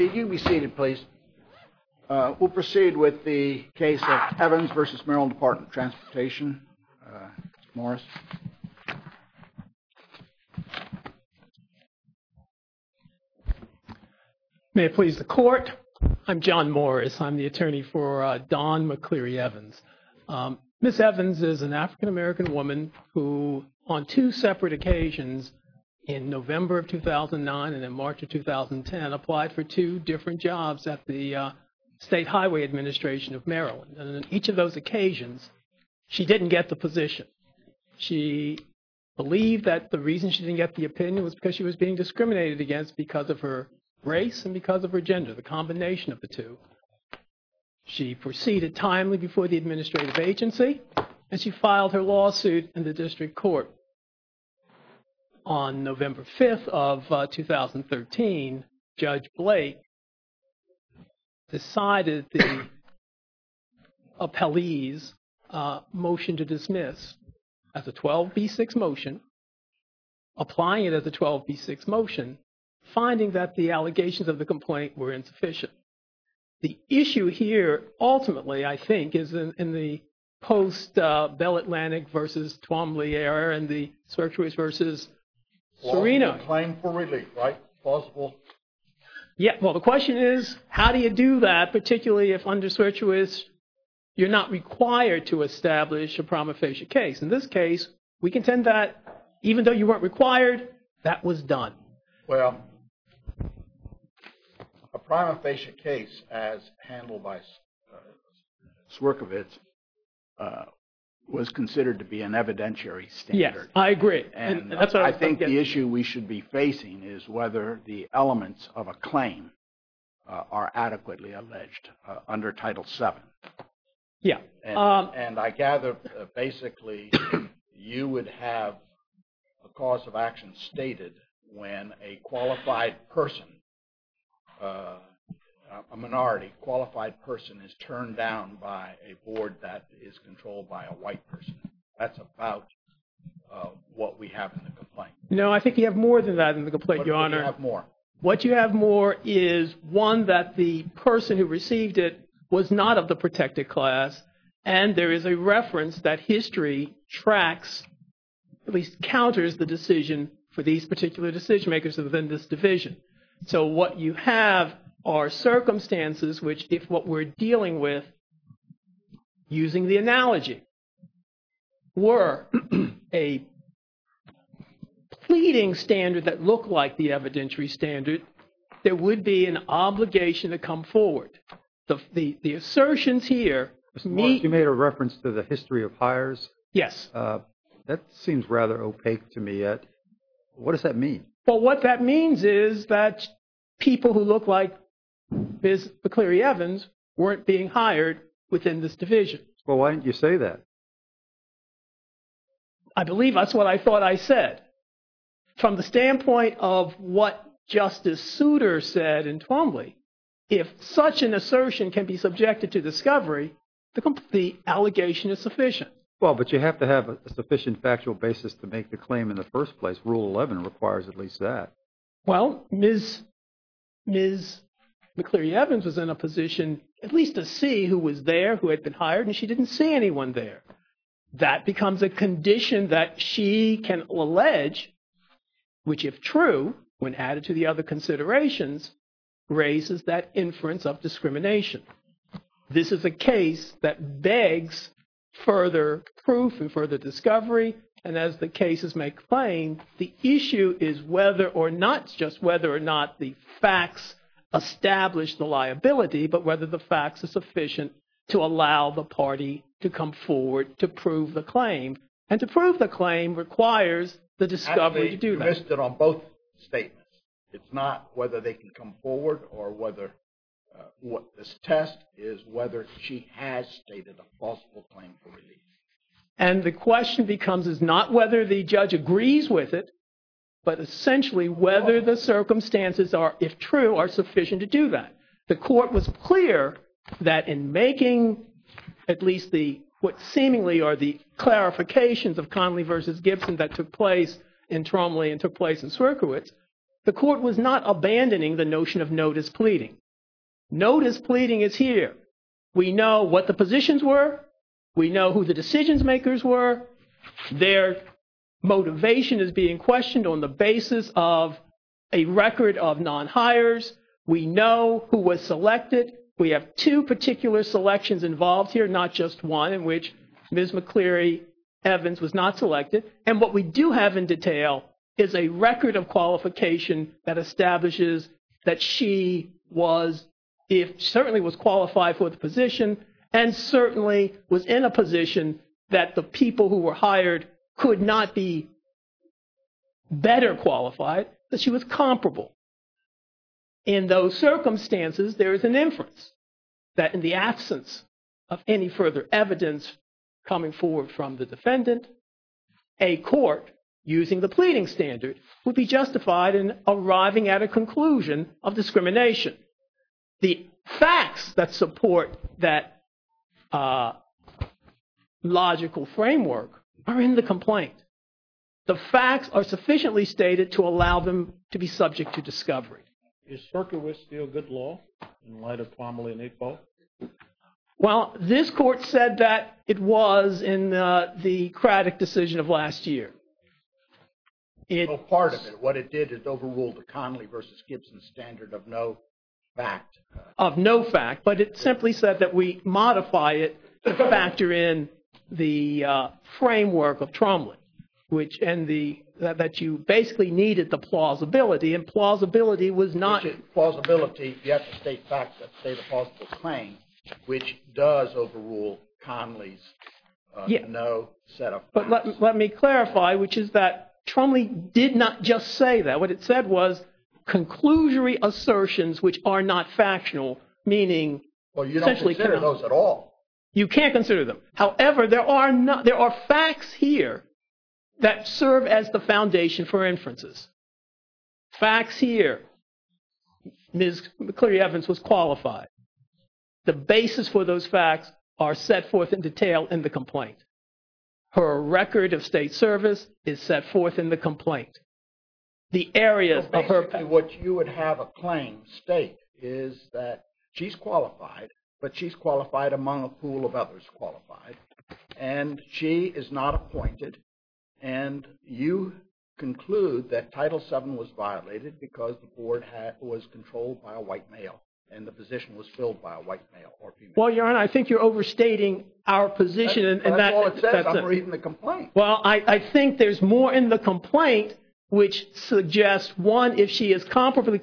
You can be seated, please. We'll proceed with the case of Evans versus Maryland Department of Transportation. Mr. Morris. May it please the court. I'm John Morris. I'm the attorney for Dawn McCleary Evans. Ms. Evans is an African-American woman who, on two separate occasions, in November of 2009 and in March of 2010, applied for two different jobs at the State Highway Administration of Maryland. And on each of those occasions, she didn't get the position. She believed that the reason she didn't get the opinion was because she was being discriminated against because of her race and because of her gender, the combination of the two. She proceeded timely before the administrative agency, and she filed her lawsuit in the district court. On November 5th of 2013, Judge Blake decided the appellee's motion to dismiss as a 12B6 motion, applying it as a 12B6 motion, finding that the allegations of the complaint were insufficient. The issue here, ultimately, I think, is in the post-Bell Atlantic versus Twombly era and the Certuis versus Serena. Claim for relief, right? Plausible. Yeah, well, the question is, how do you do that, particularly if under Certuis you're not required to establish a prima facie case? In this case, we contend that even though you weren't required, that was done. Well, a prima facie case, as handled by Swierkiewicz, was considered to be an evidentiary standard. Yes, I agree. And that's what I think the issue we should be facing is whether the elements of a claim are adequately alleged under Title VII. Yeah. And I gather, basically, you would have a cause of action stated when a qualified person, a minority qualified person, is turned down by a board that is controlled by a white person. That's about what we have in the complaint. No, I think you have more than that in the complaint, Your Honor. What do you have more? What you have more is, one, that the person who received it was not of the protected class, and there is a reference that history tracks, at least counters the decision for these particular decision makers within this division. So what you have are circumstances which, if what we're dealing with, using the analogy, were a pleading standard that looked like the evidentiary standard, there would be an obligation to come forward. The assertions here meet... You made a reference to the history of hires. Yes. That seems rather opaque to me yet. What does that mean? Well, what that means is that people who look like Ms. McCleary Evans weren't being hired within this division. Well, why didn't you say that? I believe that's what I thought I said. From the standpoint of what Justice Souter said in Twombly, if such an assertion can be subjected to discovery, the allegation is sufficient. Well, but you have to have a sufficient factual basis to make the claim in the first place. Rule 11 requires at least that. Well, Ms. McCleary Evans was in a position at least to see who was there, who had been hired, and she didn't see anyone there. That becomes a condition that she can allege, which, if true, when added to the other considerations, raises that inference of discrimination. This is a case that begs further proof and further discovery, and as the cases make plain, the issue is whether or not the facts establish the liability, but whether the facts are sufficient to allow the party to come forward to prove the claim. And to prove the claim requires the discovery to do that. You missed it on both statements. It's not whether they can come forward or whether what this test is whether she has stated a plausible claim for relief. And the question becomes is not whether the judge agrees with it, but essentially whether the circumstances are, if true, are sufficient to do that. The court was clear that in making at least what seemingly are the clarifications of Conley versus Gibson that took place in Twombly and took place in Swierkiewicz, the court was not abandoning the notion of notice pleading. Notice pleading is here. We know what the positions were. We know who the decision makers were. Their motivation is being questioned on the basis of a record of non-hires. We know who was selected. We have two particular selections involved here, not just one, in which Ms. McCleary Evans was not selected. And what we do have in detail is a record of qualification that establishes that she certainly was qualified for the position and certainly was in a position that the people who were hired could not be better qualified, that she was comparable. In those circumstances, there is an inference that in the absence of any further evidence coming forward from the defendant, a court using the pleading standard would be justified in arriving at a conclusion of discrimination. The facts that support that logical framework are in the complaint. The facts are sufficiently stated to allow them to be subject to discovery. Is Cerkiewicz still good law in light of Twombly and Iqbal? Well, this court said that it was in the Craddock decision of last year. Part of it, what it did is overrule the Conley versus Gibson standard of no fact. Of no fact, but it simply said that we modify it to factor in the framework of Twombly, that you basically needed the plausibility, and plausibility was not. Plausibility, you have to state facts that state a plausible claim, which does overrule Conley's no set of facts. But let me clarify, which is that Twombly did not just say that. What it said was conclusory assertions which are not factual, meaning you don't consider those at all. You can't consider them. However, there are facts here that serve as the foundation for inferences. Facts here. Ms. McCleary Evans was qualified. The basis for those facts are set forth in detail in the complaint. Her record of state service is set forth in the complaint. The areas of her... Basically, what you would have a claim state is that she's qualified, but she's qualified among a pool of others qualified, and she is not appointed, and you conclude that Title VII was violated because the board was controlled by a white male, and the position was filled by a white male or female. Well, Your Honor, I think you're overstating our position. That's all it says. I'm reading the complaint. Well, I think there's more in the complaint which suggests, one, if she is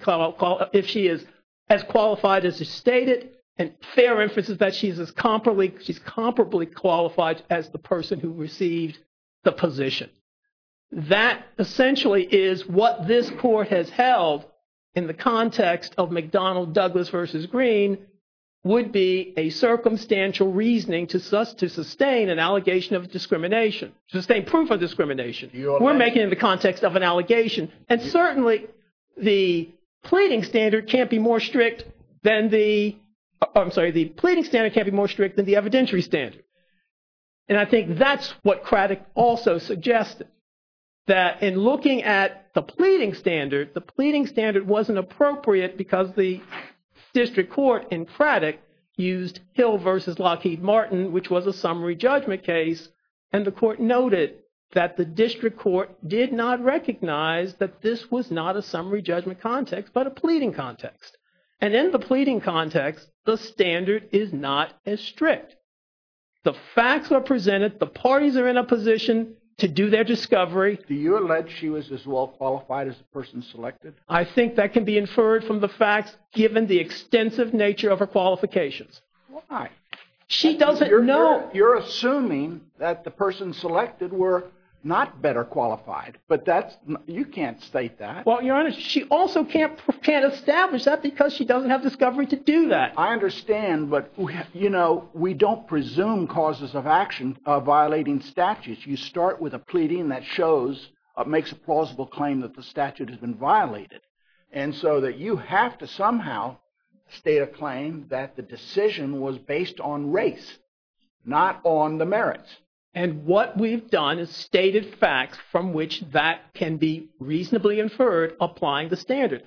as qualified as is stated, and fair inference is that she's comparably qualified as the person who received the position. That essentially is what this court has held in the context of McDonnell Douglas versus Green would be a circumstantial reasoning to sustain an allegation of discrimination, to sustain proof of discrimination. We're making it in the context of an allegation. And certainly the pleading standard can't be more strict than the pleading standard can't be more strict than the evidentiary standard. And I think that's what Craddock also suggested, that in looking at the pleading standard wasn't appropriate because the district court in Craddock used Hill versus Lockheed Martin, which was a summary judgment case, and the court noted that the district court did not recognize that this was not a summary judgment context, but a pleading context. And in the pleading context, the standard is not as strict. The facts are presented, the parties are in a position to do their discovery. Do you allege she was as well qualified as the person selected? I think that can be inferred from the facts given the extensive nature of her qualifications. Why? She doesn't know. You're assuming that the person selected were not better qualified, but you can't state that. Well, Your Honor, she also can't establish that because she doesn't have discovery to do that. I understand, but we don't presume causes of action violating statutes. You start with a pleading that makes a plausible claim that the statute has been violated, and so that you have to somehow state a claim that the decision was based on race, not on the merits. And what we've done is stated facts from which that can be reasonably inferred applying the standard.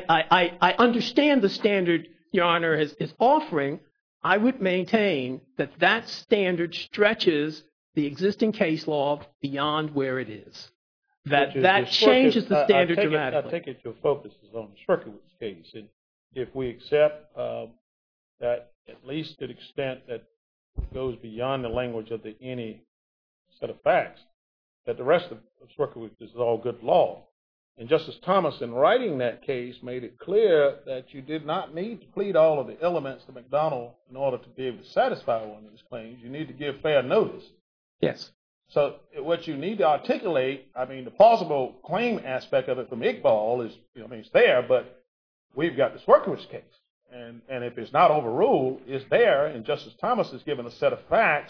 I understand the standard Your Honor is offering. I would maintain that that standard stretches the existing case law beyond where it is. That changes the standard dramatically. I take it your focus is on the Swerkiewicz case. And if we accept that at least to the extent that it goes beyond the language of any set of facts, that the rest of Swerkiewicz is all good law. And Justice Thomas, in writing that case, made it clear that you did not need to plead all of the elements to McDonald in order to be able to satisfy one of his claims. You need to give fair notice. Yes. So what you need to articulate, I mean, the plausible claim aspect of it from Iqbal is, it's there, but we've got the Swerkiewicz case. And if it's not overruled, it's there, and Justice Thomas has given a set of facts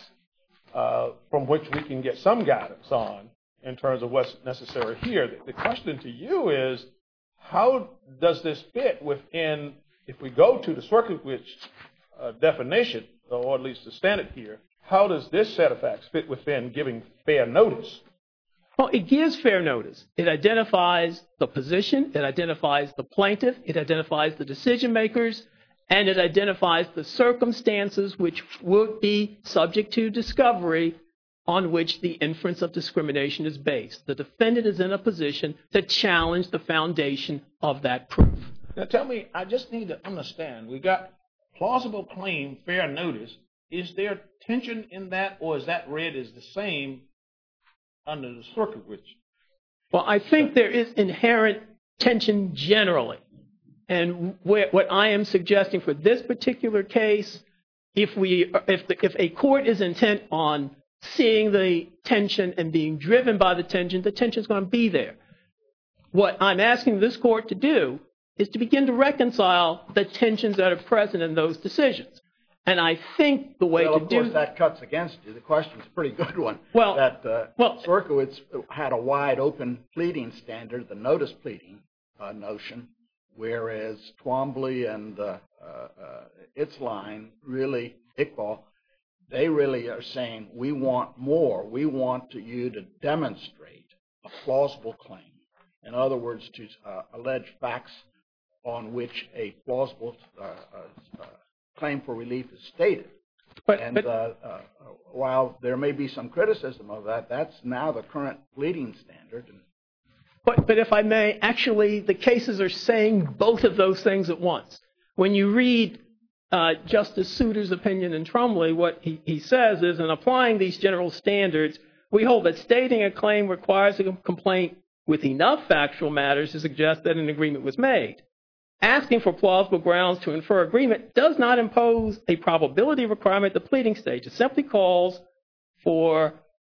from which we can get some guidance on in terms of what's necessary here. The question to you is, how does this fit within, if we go to the Swerkiewicz definition, or at least the standard here, how does this set of facts fit within giving fair notice? Well, it gives fair notice. It identifies the position, it identifies the plaintiff, it identifies the decision makers, and it identifies the circumstances which would be subject to discovery on which the inference of discrimination is based. The defendant is in a position to challenge the foundation of that proof. Now tell me, I just need to understand, we got plausible claim, fair notice. Is there tension in that, or is that read as the same under the Swerkiewicz? Well, I think there is inherent tension generally. And what I am suggesting for this particular case, if a court is intent on seeing the tension and being driven by the tension is going to be there. What I'm asking this court to do is to begin to reconcile the tensions that are present in those decisions. And I think the way to do... Well, of course, that cuts against you. The question's a pretty good one. Swerkiewicz had a wide open pleading standard, the notice pleading notion, whereas Twombly and its line, really, Iqbal, they really are saying, we want more. We want you to demonstrate a plausible claim. In other words, to allege facts on which a plausible claim for relief is stated. While there may be some criticism of that, that's now the current pleading standard. But if I may, actually, the cases are saying both of those things at once. When you read Justice Souter's opinion in Twombly, what he says is, in applying these general standards, we hold that stating a claim requires a complaint with enough factual matters to suggest that an agreement was made. Asking for plausible grounds to infer agreement does not impose a probability requirement at the pleading stage. It simply calls for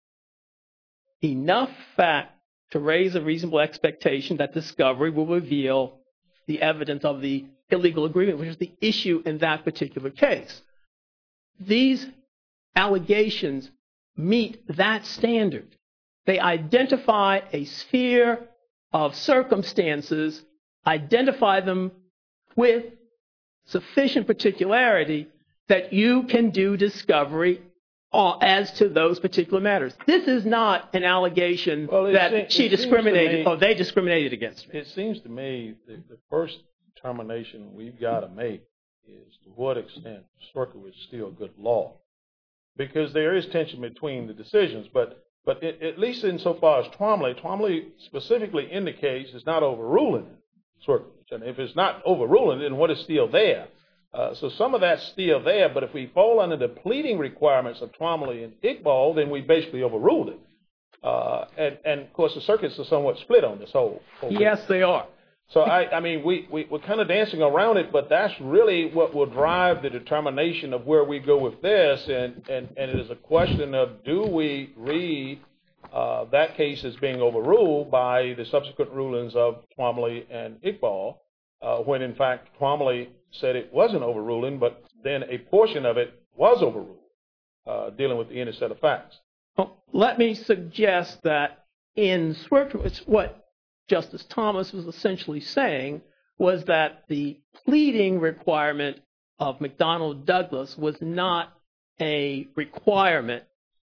enough fact to raise a reasonable expectation that discovery will reveal the evidence of the illegal agreement, which is the issue in that particular case. These allegations meet that standard. They identify a sphere of circumstances, identify them with sufficient particularity that you can do discovery as to those particular matters. This is not an allegation that she discriminated or they discriminated against me. It seems to me that the first determination we've got to make is to what extent Swerkiewicz is still good law. Because there is tension between the decisions, but at least insofar as Twombly specifically indicates it's not overruling Swerkiewicz. And if it's not overruling, then what is still there? So some of that's still there, but if we fall under the pleading requirements of Twombly and Iqbal, then we basically overruled it. And of course, the circuits are somewhat split on this whole Yes, thing. they are. So, I mean, we're kind of dancing around it, but that's really what will drive the determination of where we go with this. And it is a question of, do we read that case as being overruled by the subsequent rulings of Twombly and Iqbal, when in fact Twombly said it wasn't overruling, but then a portion of it was overruled, dealing with the inner set of facts. Well, let me suggest that in Swerkiewicz, what Justice Thomas was essentially saying was that the pleading requirement of McDonnell Douglas was not a requirement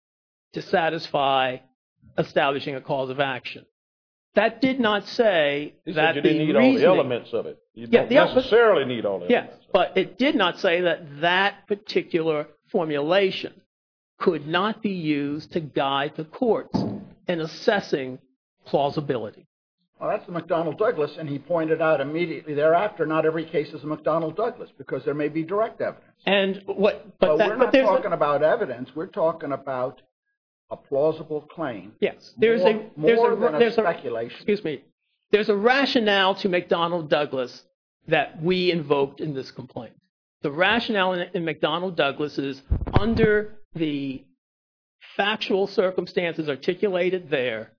to satisfy establishing a cause of action. That did not say You that said you the didn't need all the elements of it. You don't necessarily need all the Yes, elements. but it did not say that that particular formulation could not be used to guide the courts in assessing plausibility. Well, that's the McDonnell-Douglas, and he pointed out immediately thereafter, not every case is a McDonnell-Douglas because there may be direct evidence. And what? But we're not talking about evidence. We're talking about a plausible claim. Yes, more than speculation. Excuse me. There's a rationale to McDonnell-Douglas that we invoked in this complaint. The rationale in McDonnell-Douglas is under the factual circumstances articulated there,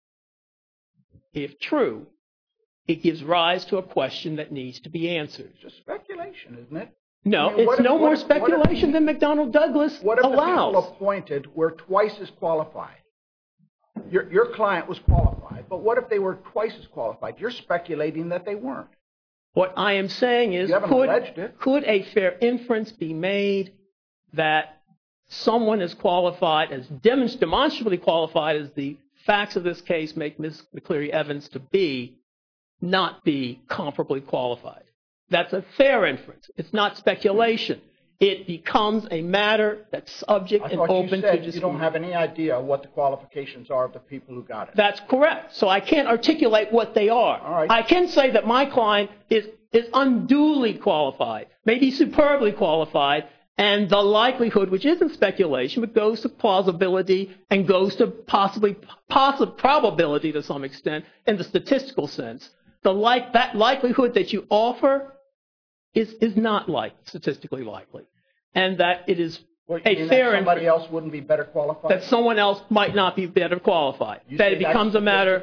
if true, it gives rise to a question that needs to be answered. It's just speculation, isn't it? No, it's no more speculation than McDonnell-Douglas allows. What if the people appointed were twice as qualified? Your client was qualified, but what if they were twice as qualified? You're speculating that they weren't. What I am saying is, could a fair inference be made that someone as qualified, as demonstrably qualified as the facts of this case make Ms. McCleary Evans to be, not be comparably qualified? That's a fair inference. It's not speculation. It becomes a matter that's subject and open to dispute. You don't have any idea what the qualifications are of the people who got it. That's correct. So I can't articulate what they are. All right. I can say that my client is unduly qualified, maybe superbly qualified, and the likelihood, which isn't speculation, but goes to plausibility and goes to possible probability to some extent in the statistical sense. That likelihood that you offer is not statistically likely, and that it is a fair inference. Somebody else wouldn't be better qualified? That someone else might not be better qualified. That it becomes a matter.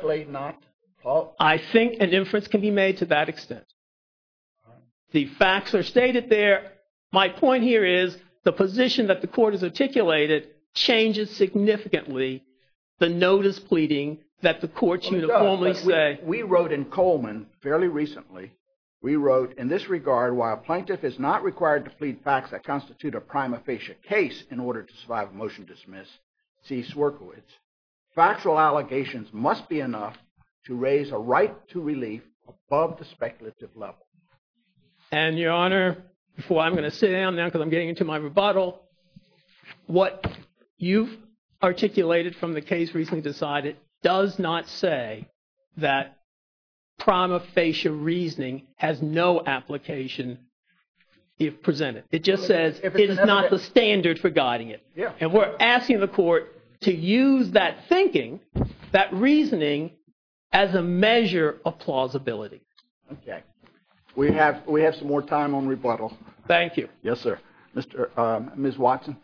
I think an inference can be made to that extent. The facts are stated there. My point here is the position that the court has articulated changes significantly the notice pleading that the courts uniformly say. We wrote in Coleman fairly recently, we wrote, in this regard, while a plaintiff is not required to plead facts that constitute a prima facie case in order to survive a motion to dismiss, see Swierkiewicz, factual allegations must be enough to raise a right to relief above the speculative level. And, Your Honor, before I'm going to sit down now because I'm getting into my rebuttal, what you've articulated from the case recently decided does not say that prima facie reasoning has no application if presented. It just says it is not the standard for guiding it. Yeah. And we're asking the court to use that thinking, that reasoning, as a measure of plausibility. Okay. We have some more time on rebuttal. Thank you. Yes, sir. Ms. Watson.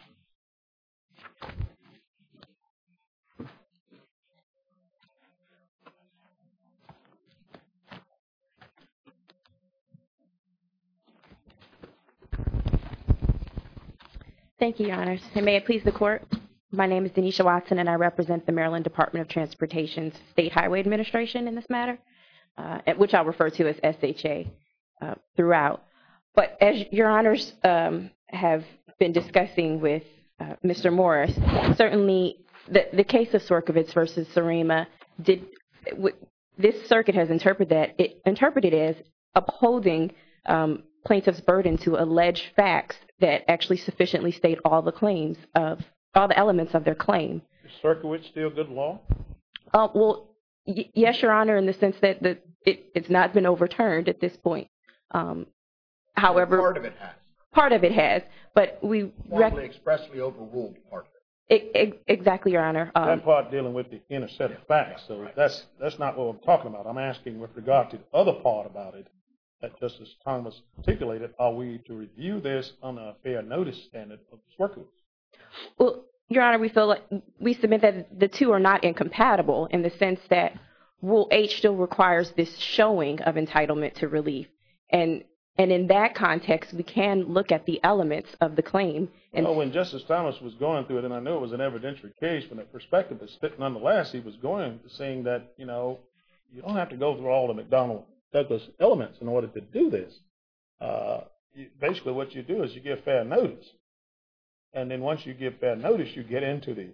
Thank you, Your Honors. And may it please the Court, my name is Denisha Watson, and I represent the Maryland Department of Transportation's State Highway Administration in this matter, which I'll refer to as SHA throughout. But as Your Honors have been discussing with Mr. Morris, certainly the case of Swierkiewicz versus Surima, this circuit has interpreted it as upholding plaintiff's burden to allege facts that actually sufficiently state all the elements of their claim. Is Swierkiewicz still good law? Well, yes, Your Honor, in the sense that it's not been overturned at this point. However, part of it has. Part of it has, but we formally expressly overruled part of it. Exactly, Your Honor. That part dealing with the inner set of facts. So that's not what I'm talking about. I'm asking with regard to the other part about it that Justice Thomas articulated. Are we to review this on a fair notice standard of Swierkiewicz? Well, Your Honor, we submit that the two are not incompatible in the sense that Rule H still requires this showing of entitlement to relief. And in that context, we can look at the elements of the claim. And when Justice Thomas was going through it, and I know it was an evidentiary case from that perspective, but nonetheless, he was going to saying that, you don't have to go through all the McDonnell-Douglas elements in order to do this. Basically, what you do is you give fair notice. And then once you give fair notice, you get into the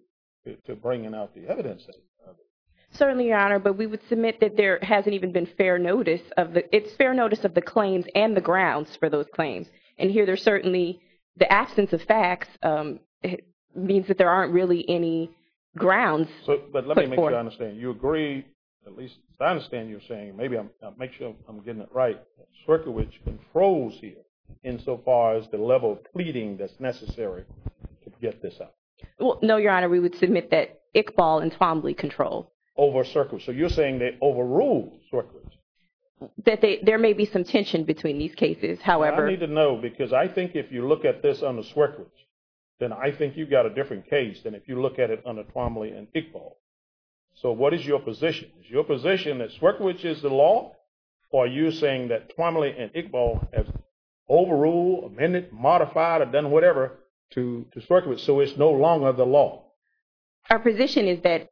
to bringing out the evidence of it. Certainly, Your Honor, but we would submit that there hasn't even been fair notice of the claims and the grounds for those claims. And here there's certainly the absence of facts it means that there aren't really any grounds. But let me make sure I understand. You agree, at least as I understand you're saying, maybe I'll make sure I'm getting it right, that Swierkiewicz controls here insofar as the level of pleading that's necessary to get this out. Well, no, Your Honor, we would submit that Iqbal and Twombly control. Over Swierkiewicz. So you're saying they overruled Swierkiewicz? That there may be some tension between these cases. However, I need to know, because I think if you look at this under Swierkiewicz, then I think you've got a different case than if you look at it under Twombly and Iqbal. So what is your position? Is your position that Swierkiewicz is the law, or are you saying that Twombly and Iqbal have overruled, amended, modified, or done whatever to Swierkiewicz so it's no longer the law? Our position is that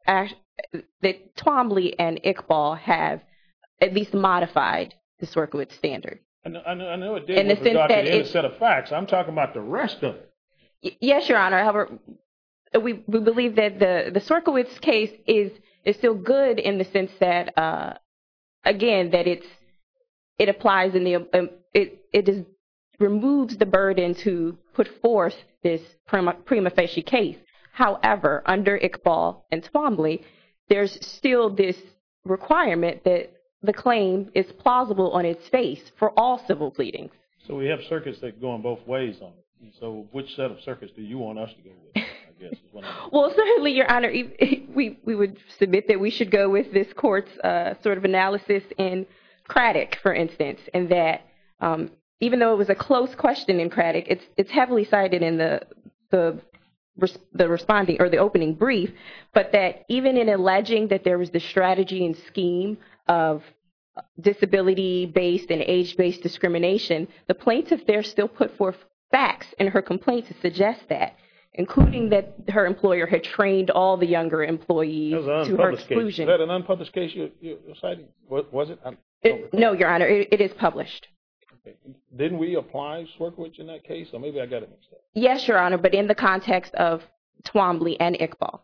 Twombly and Iqbal have at least modified the Swierkiewicz standard. I know it did with regard to the inner set of facts. I'm talking about the rest of it. Yes, Your Honor. However, we believe that the Swierkiewicz case is still good in the sense that, again, that it applies in it removes the burden to put forth this prima facie case. However, under Iqbal and Twombly, there's still this requirement that the claim is plausible on its face for all civil pleadings. So we have circuits that go in both ways on it. And so which set of circuits do you want us to go with, I guess? Is what Well, certainly, Your Honor, we would submit that we should go with this court's sort of analysis in Craddock, for instance, and that even though it was a close question in Craddock, it's heavily cited in the responding or the opening brief, but that even in alleging that there was the strategy and scheme of disability-based and age-based discrimination, the plaintiff there still put forth facts in her complaint to suggest that, including that her employer had trained all the younger employees to her exclusion. Is that an unpublished case you're citing? Was it? No, Your Honor, it is published. Okay. Didn't we apply Swierkiewicz in that case? Or maybe I got it mixed up. Yes, Your Honor, but in the context of Twombly and Iqbal.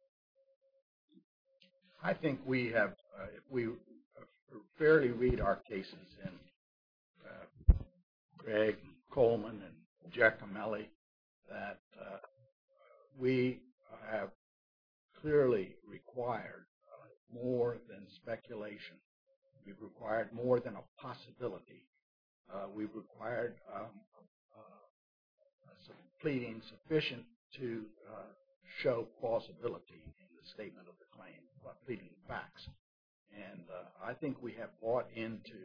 I think we have, if we fairly read our cases in Gregg, Coleman, and Giacomelli, that we have clearly required more than speculation. We've required more than a possibility. We've required some pleading sufficient to show plausibility in the statement of the claim by pleading facts. And I think we have bought into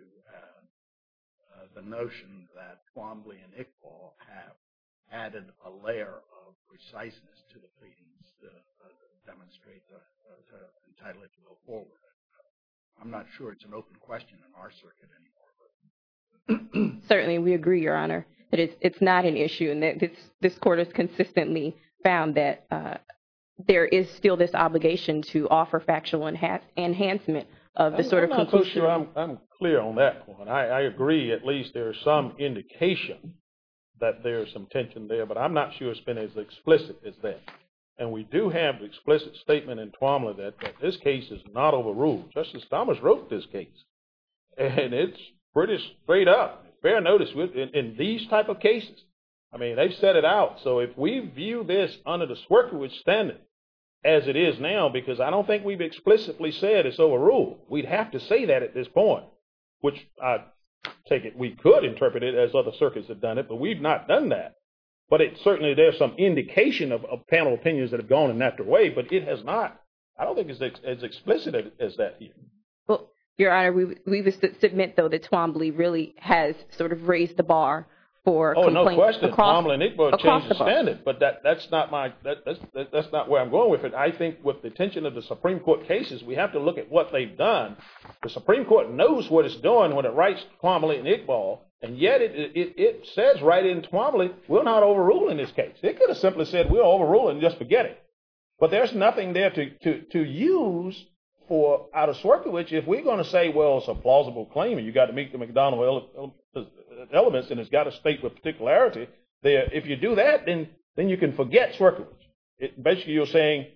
the notion that Twombly and Iqbal have added a layer of preciseness to the pleadings to demonstrate to entitle it to go forward. I'm not sure it's an open question in our circuit anymore. Certainly, we agree, Your Honor, that it's not an issue, and that this court has consistently found that there is still this obligation to offer factual enhancement of the sort of conclusion. I'm not so sure I'm clear on that point. I agree, at least there's some indication that there's some tension there, but I'm not sure it's been as explicit as that. And we do have the explicit statement in Twombly that this case is not overruled. Justice Thomas wrote this case, and it's pretty straight up. Fair notice in these type of cases. I mean, they've set it out. So if we view this under the Swierkiewicz standard as it is now, because I don't think we've explicitly said it's overruled. We'd have to say that at this point, which I take it we could interpret it as other circuits have done it, but we've not done that. But it certainly there's some indication of panel opinions that have gone in that way, but it has not. I don't think it's as explicit as that here. Well, Your Honor, we would submit, though, that Twombly really has sort of raised the bar for complaints. No question. Twombly and Iqbal changed the standard, but that's not that's not where I'm going with it. I think with the attention of the Supreme Court cases, we have to look at what they've done. The Supreme Court knows what it's doing when it writes Twombly and Iqbal, and yet it says right in Twombly, we're not overruling this case. It could have simply said we're overruling and just forget it. But there's nothing there to use for out of Swierkiewicz if we're going to say, well, it's a plausible claim and you got to meet the McDonnell elements and it's got to state with particularity. There, if you do that, then you can forget Swierkiewicz. Basically, you're saying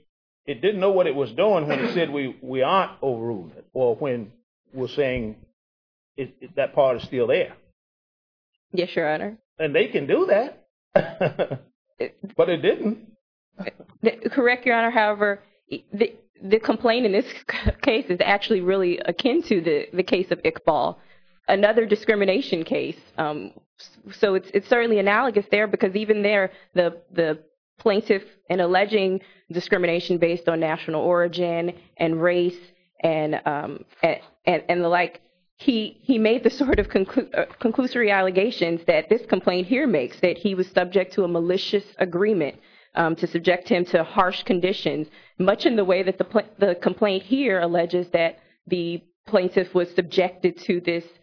it didn't know what it was doing when it said we aren't overruling it, or when we're saying that part is still there. Yes, Your Honor. And they can do that, but it didn't. Correct, Your Honor. However, the complaint in this case is actually really akin to the case of Iqbal, another discrimination case. So it's certainly analogous there, because even there, the plaintiff, in alleging discrimination based on national origin and race and the like, he made the sort of conclusory allegations that this complaint here makes, that he was subject to a malicious agreement to subject him to harsh conditions, much in the way that the complaint here alleges that the plaintiff was subjected to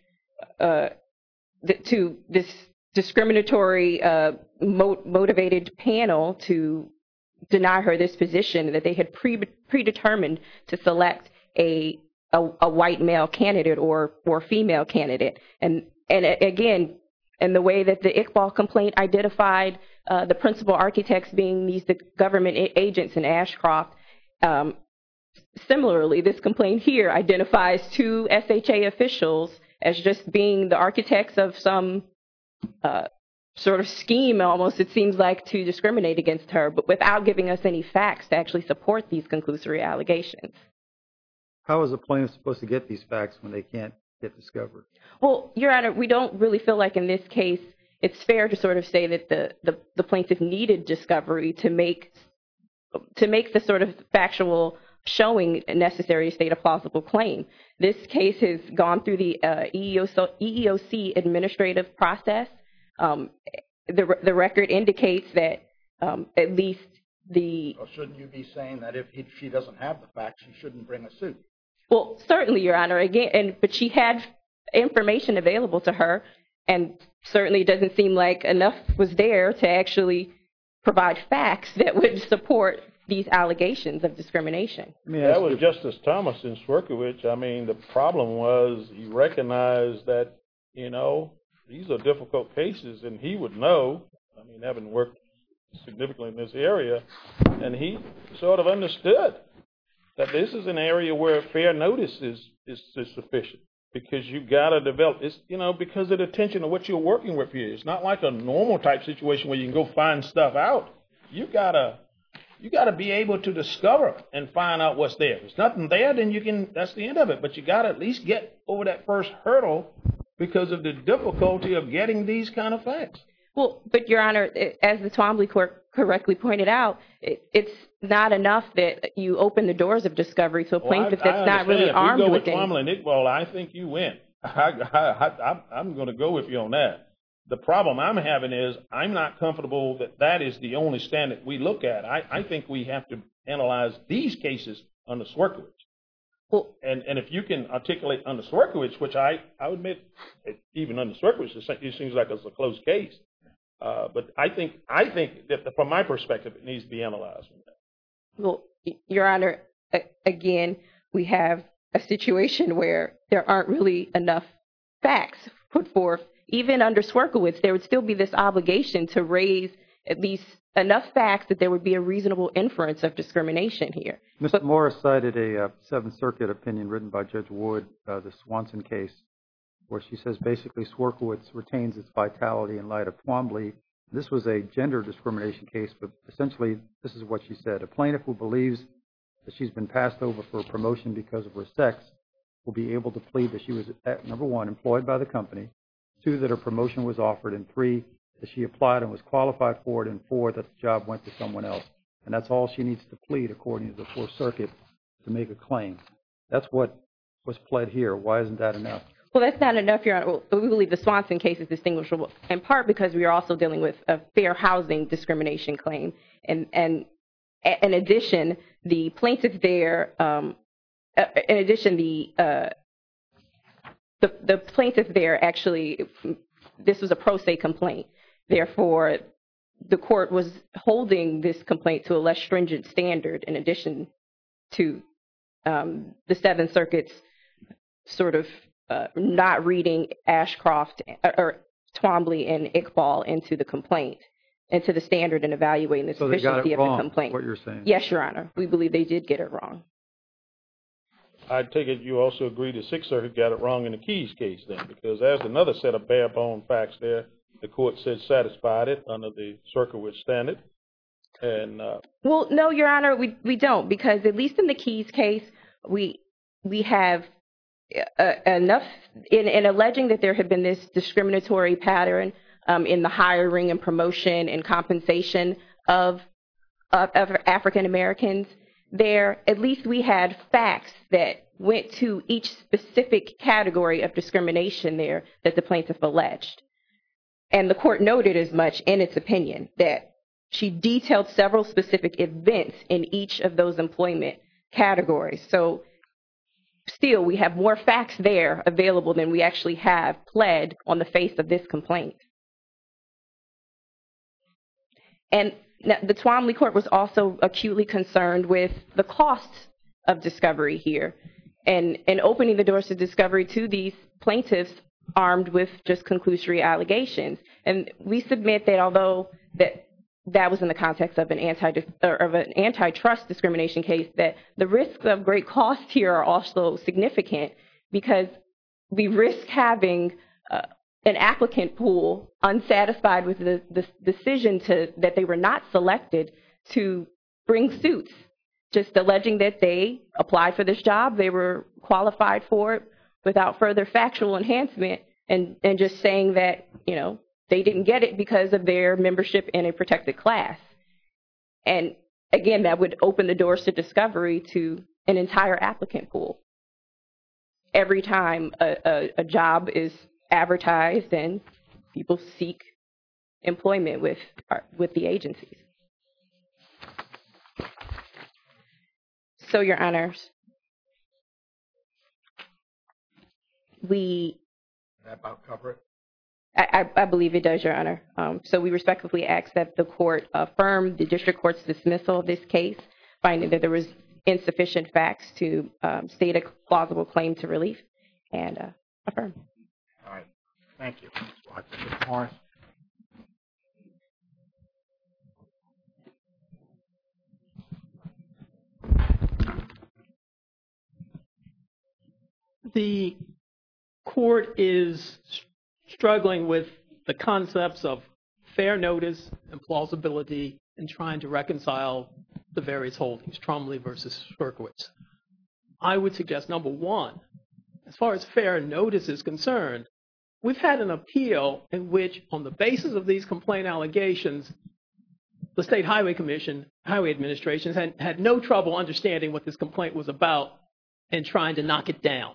this discriminatory motivated panel to deny her this position, that they had predetermined to select a white male candidate or female candidate. And again, in the way that the Iqbal complaint identified the principal architects being the government agents in Ashcroft, similarly, this complaint here identifies two SHA officials as just being the architects of some sort of scheme, almost, it seems like, to discriminate against her, but without giving us any facts to actually support these conclusory allegations. How is a plaintiff supposed to get these facts when they can't get discovered? Well, Your Honor, we don't really feel like in this case it's fair to sort of say that the plaintiff needed discovery to make the sort of factual showing necessary to state a plausible claim. This case has gone through the EEOC administrative process. The record indicates that at least Well, shouldn't you be saying that if she doesn't have the facts, she shouldn't bring a suit? Well, certainly, Your Honor. Again, but she had information available to her, and certainly it doesn't seem like enough was there to actually provide facts that would support these allegations of discrimination. That was Justice Thomas in Swierkiewicz. I mean, the problem was he recognized that, these are difficult cases, and he would know, having worked significantly in this area, and he sort of understood that this is an area where fair notice is sufficient, because you've got to develop this, because of the tension of what you're working with here. It's not like a normal type situation where you can go find stuff out. You got to be able to discover and find out what's there. If there's nothing there, then that's the end of it. But you got to at least get over that first hurdle because of the difficulty of getting these kind of facts. Well, but Your Honor, as the Twombly Court correctly pointed out, it's not enough that you open the doors of discovery to a plaintiff that's not really armed with it. If you go with Twombly and Iqbal, I think you win. I'm going to go with you on that. The problem I'm having is I'm not comfortable that is the only standard we look at. I think we have to analyze these cases under Swierkiewicz. Well, and if you can articulate under Swierkiewicz, which I admit, even under Swierkiewicz, it seems like it's a closed case. But I think that from my perspective, it needs to be analyzed. Well, Your Honor, again, we have a situation where there aren't really enough facts put forth. Even under Swierkiewicz, there would still be this obligation to raise at least enough facts that there would be a reasonable inference of discrimination here. Mr. Morris cited a Seventh Circuit opinion written by Judge Wood, the Swanson case, where she says basically Swierkiewicz retains its vitality in light of Twombly. This was a gender discrimination case, but essentially this is what she said. A plaintiff who believes that she's been passed over for a promotion because of her sex will be able to plead that she was, number one, employed by the company, two, that her promotion was offered, and three, that she applied and was qualified for it, and four, that the job went to someone else. And that's all she needs to plead, according to the Fourth Circuit, to make a claim. That's what was pled here. Why isn't that enough? Well, that's not enough, Your Honor. Well, we believe the Swanson case is distinguishable, in part because we are also dealing with a fair housing discrimination claim. And in addition, the plaintiff there, the plaintiff there actually, this was a pro se complaint. Therefore, the court was holding this complaint to a less stringent standard in addition to the Seventh Circuit's sort of not reading Ashcroft or Twombly and Iqbal into the complaint. into the standard in evaluating the So they got sufficiency it of the wrong, complaint. what you're saying. Yes, Your Honor. We believe they did get it wrong. I take it you also agree the Sixth Circuit got it wrong in the Keys case then, because there's another set of bare bone facts there. The court said satisfied it under the Circowitz standard. And Well, no, Your Honor, we don't, because at least in the Keys case, we have enough in alleging that there had been this discriminatory pattern in the hiring and promotion and compensation of African Americans. There, at least we had facts that went to each specific category of discrimination there that the plaintiff alleged. And the court noted as much in its opinion that she detailed several specific events in each of those employment categories. So still, we have more facts there available than we actually have pled on the face of this complaint. And the Twombly court was also acutely concerned with the costs of discovery here and opening the doors to discovery to these plaintiffs armed with just conclusory allegations. And we submit that although that was in the context of an antitrust discrimination case, that the risks of great cost here are also significant because we risk having an applicant pool unsatisfied with the decision that they were not selected to bring suits, just alleging that they applied for this job, they were qualified for it without further factual enhancement, and just saying that, they didn't get it because of their membership in a protected class. And again, that would open the doors to discovery to an entire applicant pool. Every time a job is advertised and people seek employment with the agencies. So, Your Honors, That about cover it? I believe it does, Your Honor. So we respectfully ask that the court affirm the district court's dismissal of this case, finding that there was insufficient facts to state a plausible claim to relief, and affirm. All right. Thank you, Ms. Watson. Mr. Morris. The court is struggling with the concepts of fair notice and plausibility and trying to reconcile the various holdings, Twombly versus Circowitz. I would suggest, number one, as far as fair notice is concerned, we've had an appeal in which, on the basis of these complaint allegations, the State Highway Administration had no trouble understanding what this complaint was about and trying to knock it down.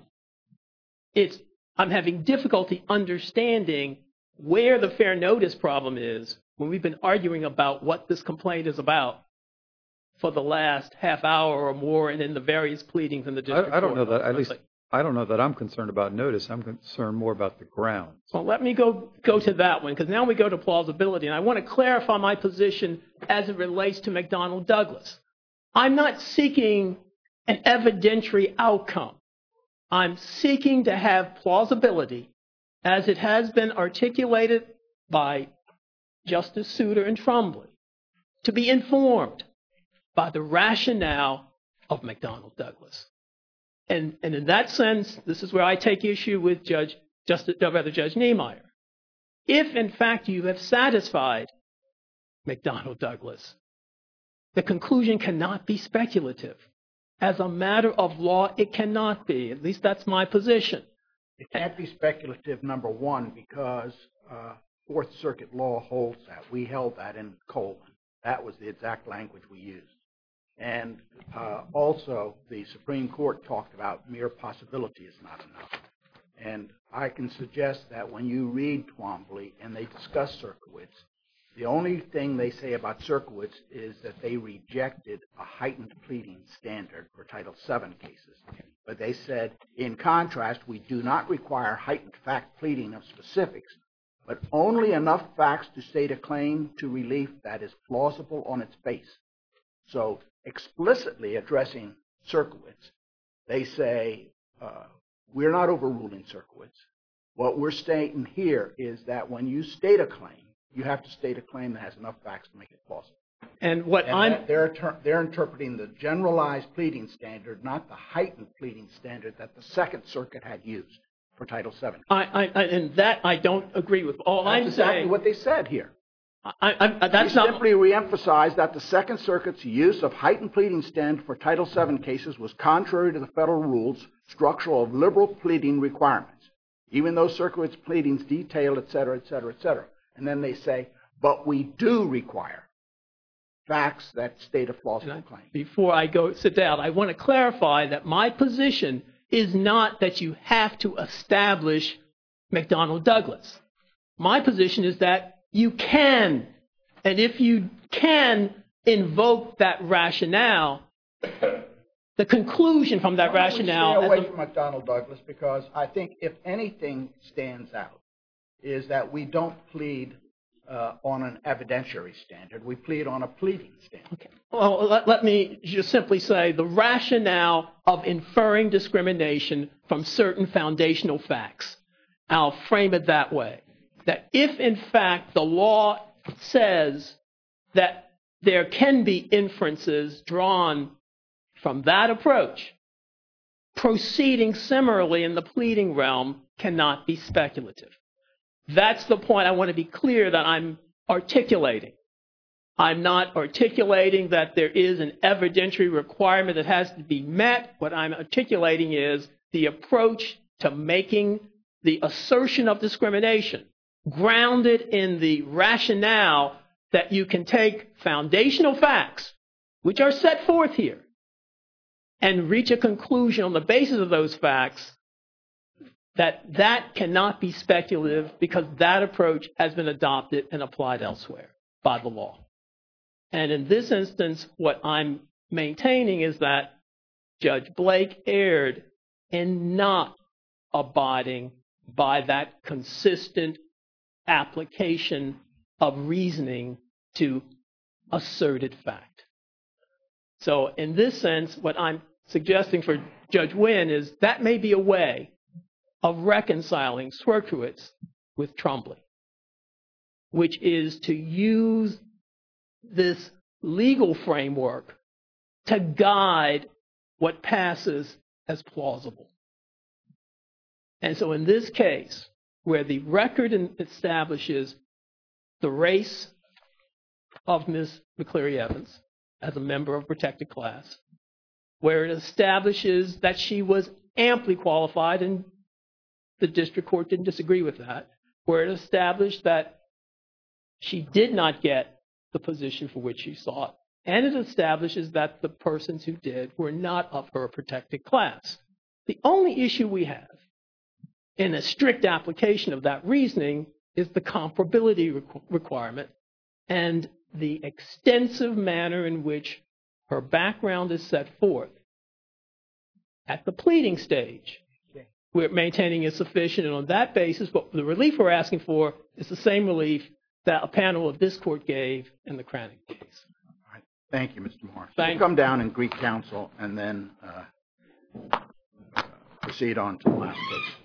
I'm having difficulty understanding where the fair notice problem is when we've been arguing about what this complaint is about for the last half hour or more, and in the various pleadings in the district court. I don't know that. At least I don't know that I'm concerned about notice. I'm concerned more about the grounds. Well, let me go to that one, because now we go to plausibility, and I want to clarify my position as it relates to McDonnell Douglas. I'm not seeking an evidentiary outcome. I'm seeking to have plausibility, as it has been articulated by Justice Souter and Twombly, to be informed by the rationale of McDonnell Douglas. And in that sense, this is where I take issue with Judge Niemeyer. If, in fact, you have satisfied McDonnell Douglas, the conclusion cannot be speculative. As a matter of law, it cannot be. At least that's my position. It can't be speculative, number one, because Fourth Circuit law holds that. We held that in Coleman. That was the exact language we used. And also, the Supreme Court talked about mere possibility is not enough. And I can suggest that when you read Twombly and they discuss Circowitz, the only thing they say about Circowitz is that they rejected a heightened pleading standard for Title VII cases. But they said, in contrast, we do not require heightened fact pleading of specifics, but only enough facts to state a claim to relief that is plausible on its face. So explicitly addressing Circowitz, they say, we're not overruling Circowitz. What we're stating here is that when you state a claim, you have to state a claim that has enough facts to make it plausible. And what They're interpreting the generalized pleading standard, not the heightened pleading standard that the Second Circuit had used for Title VII. And that I don't agree with. That's exactly what they said here. That's We simply reemphasize that the Second Circuit's use of heightened pleading standard for Title VII cases was contrary to the federal rules structural of liberal pleading requirements, even though Circuit's pleadings detail, et cetera, et cetera, et cetera. And then they say, but we do require facts that state a plausible claim. Before I go sit down, I want to clarify that my position is not that you have to establish McDonnell Douglas. My position is that you can, and if you can invoke that rationale, the conclusion from that rationale. Stay away from McDonnell Douglas, because I think if anything stands out is that we don't plead on an evidentiary standard. We plead on a pleading standard. Okay. Well, let me just simply say the rationale of inferring discrimination from certain foundational facts. I'll frame it that way. That if, in fact, the law says that there can be inferences drawn from that approach, proceeding similarly in the pleading realm cannot be speculative. That's the point I want to be clear that I'm articulating. I'm not articulating that there is an evidentiary requirement that has to be met. What I'm articulating is the approach to making the assertion of discrimination grounded in the rationale that you can take foundational facts, which are set forth here, and reach a conclusion on the basis of those facts that cannot be speculative, because that approach has been adopted and applied elsewhere by the law. And in this instance, what I'm maintaining is that Judge Blake erred in not abiding by that consistent application of reasoning to asserted fact. So in this sense, what I'm suggesting for Judge Wynn is that may be a way of reconciling Swierkiewicz with Trombley, which is to use this legal framework to guide what passes as plausible. And so in this case, where the record establishes the race of Ms. McCleary Evans as a member of a protected class, where it establishes that she was amply qualified, and the district court didn't disagree with that, where it established that she did not get the position for which she sought, and it establishes that the persons who did were not of her protected class. The only issue we have in a strict application of that reasoning is the comparability requirement and the extensive manner in which her background is set forth. At the pleading stage, we're maintaining is sufficient, and on that basis, what the relief we're asking for is the same relief that a panel of this court gave in the Cranach case. All right. Thank you, Mr. Morris. Thank We'll come down and greet counsel and then proceed on to the last case.